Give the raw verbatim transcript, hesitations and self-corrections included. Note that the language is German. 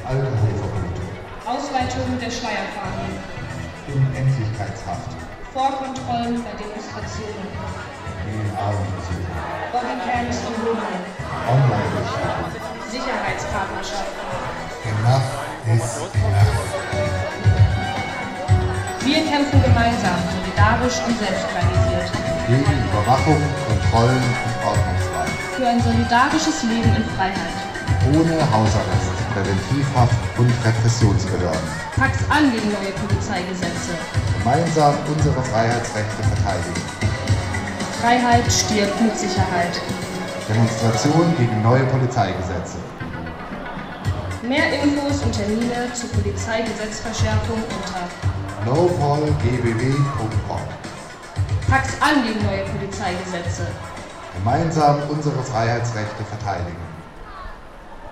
Alkoholverbote, Ausweitung der Schleierfahndung, Unendlichkeitshaft, Vorkontrollen bei Demonstrationen, D N A-Untersuchung, Bodycams und Wohnungen, Online-Durchsuchung. Sicherheitspartnerschaften. Enough is enough. Wir kämpfen gemeinsam, solidarisch und selbstorganisiert. Gegen Überwachung, Kontrollen und Ordnungswahl. Für ein solidarisches Leben in Freiheit. Ohne Hausarrest, Präventivhaft und Repressionsbehörden. Pack's an gegen neue Polizeigesetze. Gemeinsam unsere Freiheitsrechte verteidigen. Freiheit stirbt mit Sicherheit. Demonstration gegen neue Polizeigesetze. Mehr Infos und Termine zur Polizeigesetzverschärfung unter no pol g b w punkt org. Pack's an gegen neue Polizeigesetze. Gemeinsam unsere Freiheitsrechte verteidigen.